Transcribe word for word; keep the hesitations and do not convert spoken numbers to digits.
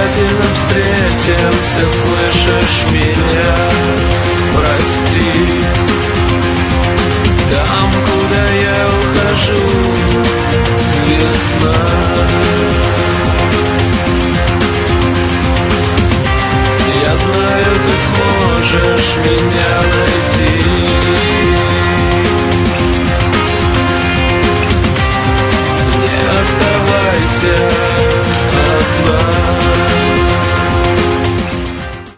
обязательно встретимся, слышишь меня? Прости. Там, куда я ухожу, весна. Я знаю, ты сможешь меня найти.